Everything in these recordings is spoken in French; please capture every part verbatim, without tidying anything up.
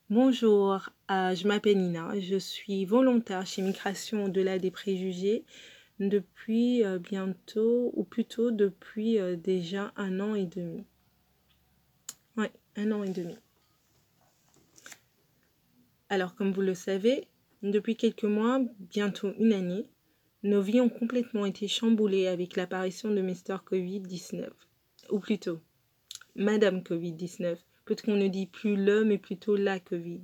Bonjour, euh, je m'appelle Nina, je suis volontaire chez Migration Au-delà des préjugés depuis euh, bientôt, ou plutôt depuis euh, déjà un an et demi. Ouais, un an et demi. Alors, comme vous le savez, depuis quelques mois, bientôt une année, nos vies ont complètement été chamboulées avec l'apparition de Mister covid dix-neuf. Ou plutôt, Madame covid dix-neuf. Peut-être qu'on ne dit plus le, mais plutôt la Covid.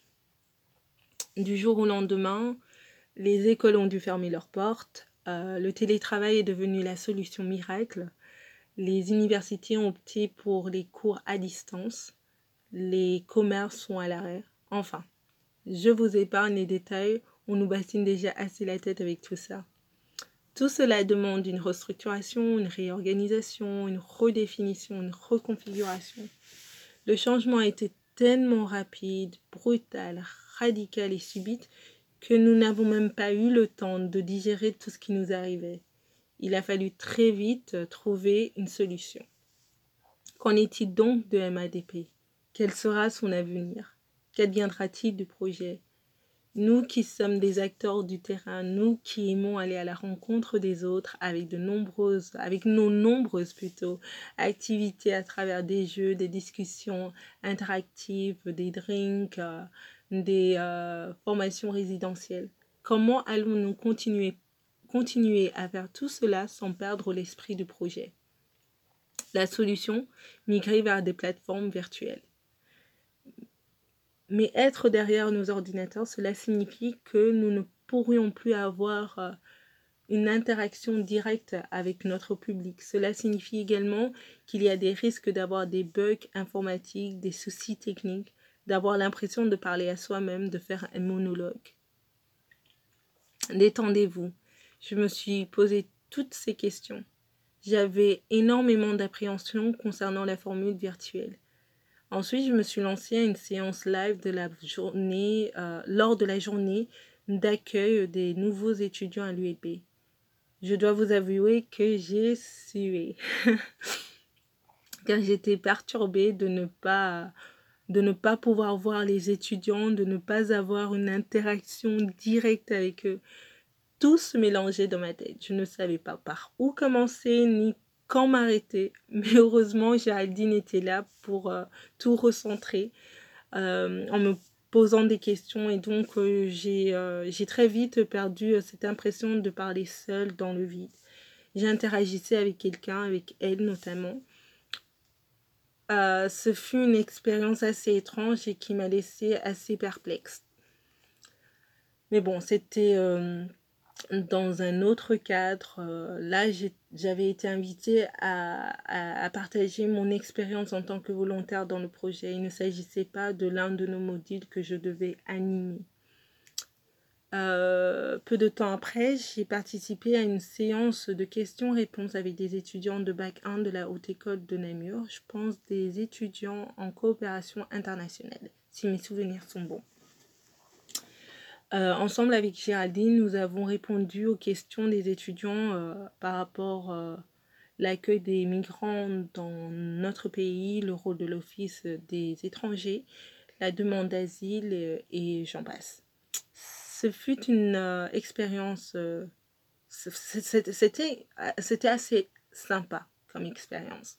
Du jour au lendemain, les écoles ont dû fermer leurs portes, euh, le télétravail est devenu la solution miracle, les universités ont opté pour les cours à distance, les commerces sont à l'arrêt. Enfin, je vous épargne les détails, on nous bassine déjà assez la tête avec tout ça. Tout cela demande une restructuration, une réorganisation, une redéfinition, une reconfiguration. Le changement a été tellement rapide, brutal, radical et subite que nous n'avons même pas eu le temps de digérer tout ce qui nous arrivait. Il a fallu très vite trouver une solution. Qu'en est-il donc de M A D P? Quel sera son avenir? Qu'adviendra-t-il du projet? Nous qui sommes des acteurs du terrain, nous qui aimons aller à la rencontre des autres avec de nombreuses, avec nos nombreuses plutôt, activités à travers des jeux, des discussions interactives, des drinks, euh, des euh, formations résidentielles. Comment allons-nous continuer, continuer à faire tout cela sans perdre l'esprit du projet? La solution, migrer vers des plateformes virtuelles. Mais être derrière nos ordinateurs, cela signifie que nous ne pourrions plus avoir une interaction directe avec notre public. Cela signifie également qu'il y a des risques d'avoir des bugs informatiques, des soucis techniques, d'avoir l'impression de parler à soi-même, de faire un monologue. Détendez-vous. Je me suis posé toutes ces questions. J'avais énormément d'appréhension concernant la formule virtuelle. Ensuite, je me suis lancée à une séance live de la journée, euh, lors de la journée d'accueil des nouveaux étudiants à l'U L B. Je dois vous avouer que j'ai sué, car j'étais perturbée de ne pas, de ne pas pouvoir voir les étudiants, de ne pas avoir une interaction directe avec eux. Tout se mélangeait dans ma tête. Je ne savais pas par où commencer ni quand m'arrêter. Mais heureusement, Géraldine était là pour euh, tout recentrer euh, en me posant des questions. Et donc, euh, j'ai euh, j'ai très vite perdu euh, cette impression de parler seule dans le vide. J'interagissais avec quelqu'un, avec elle notamment. Euh, ce fut une expérience assez étrange et qui m'a laissée assez perplexe. Mais bon, c'était... Euh, dans un autre cadre. Euh, là, j'avais été invitée à, à, à partager mon expérience en tant que volontaire dans le projet. Il ne s'agissait pas de l'un de nos modules que je devais animer. Euh, peu de temps après, j'ai participé à une séance de questions-réponses avec des étudiants de bac un de la Haute École de Namur. Je pense des étudiants en coopération internationale, si mes souvenirs sont bons. Euh, ensemble avec Géraldine, nous avons répondu aux questions des étudiants euh, par rapport à euh, l'accueil des migrants dans notre pays, le rôle de l'Office des étrangers, la demande d'asile et, et j'en passe. Ce fut une euh, expérience, euh, c'était, c'était assez sympa comme expérience.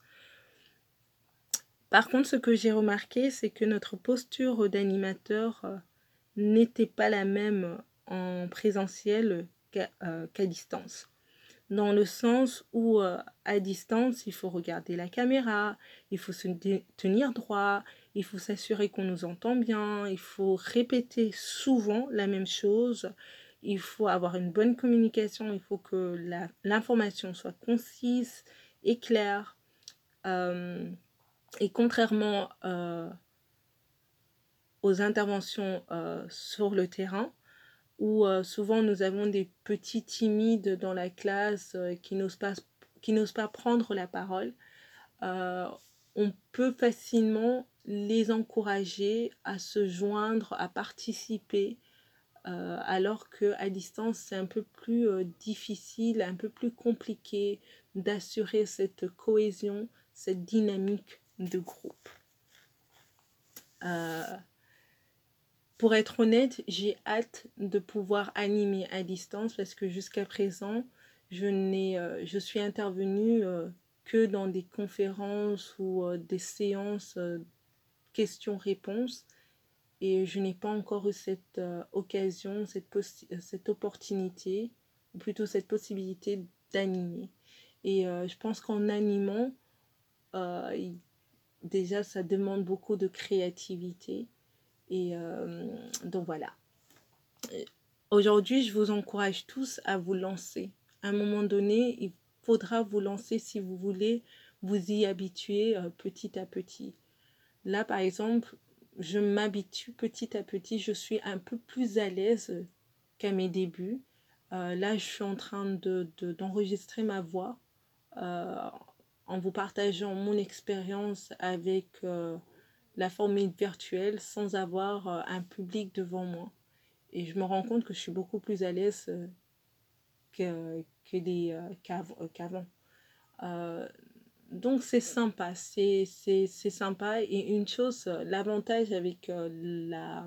Par contre, ce que j'ai remarqué, c'est que notre posture d'animateur euh, n'était pas la même en présentiel qu'à, euh, qu'à distance. Dans le sens où euh, à distance, il faut regarder la caméra, il faut se tenir droit, il faut s'assurer qu'on nous entend bien, il faut répéter souvent la même chose, il faut avoir une bonne communication, il faut que la, l'information soit concise et claire. Euh, et contrairement euh, aux interventions euh, sur le terrain, où euh, souvent nous avons des petits timides dans la classe euh, qui n'osent pas, qui n'osent pas prendre la parole, euh, on peut facilement les encourager à se joindre, à participer, euh, alors qu'à distance, c'est un peu plus euh, difficile, un peu plus compliqué d'assurer cette cohésion, cette dynamique de groupe. Euh, pour être honnête, j'ai hâte de pouvoir animer à distance parce que jusqu'à présent, je n'ai, euh, je suis intervenue euh, que dans des conférences ou euh, des séances euh, questions-réponses et je n'ai pas encore eu cette euh, occasion, cette, possi- euh, cette opportunité, ou plutôt cette possibilité d'animer. Et euh, je pense qu'en animant, euh, il- déjà, ça demande beaucoup de créativité. Et euh, donc voilà. Aujourd'hui, je vous encourage tous à vous lancer. À un moment donné, il faudra vous lancer si vous voulez vous y habituer euh, petit à petit. Là, par exemple, je m'habitue petit à petit. Je suis un peu plus à l'aise qu'à mes débuts. Euh, là, je suis en train de, de, d'enregistrer ma voix euh, en vous partageant mon expérience avec euh, la formule virtuelle sans avoir euh, un public devant moi. Et je me rends compte que je suis beaucoup plus à l'aise euh, que, que les, euh, qu'av- euh, qu'avant. Euh, donc c'est sympa, c'est, c'est, c'est sympa. Et une chose, euh, l'avantage avec euh, la,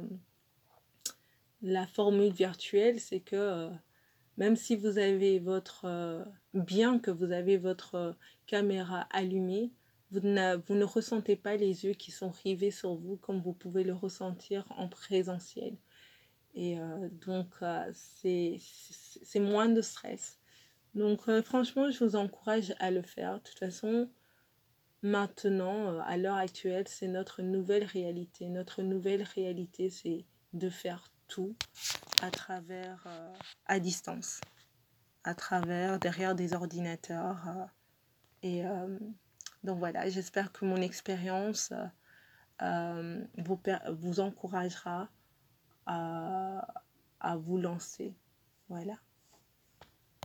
la formule virtuelle, c'est que euh, même si vous avez votre, euh, bien que vous avez votre euh, caméra allumée, vous, vous ne ressentez pas les yeux qui sont rivés sur vous comme vous pouvez le ressentir en présentiel. Et euh, donc, euh, c'est, c'est moins de stress. Donc, euh, franchement, je vous encourage à le faire. De toute façon, maintenant, euh, à l'heure actuelle, c'est notre nouvelle réalité. Notre nouvelle réalité, c'est de faire tout à travers, euh, à distance, à travers, derrière des ordinateurs. Euh, et euh, donc voilà, j'espère que mon expérience euh, vous, vous encouragera à, à vous lancer. Voilà.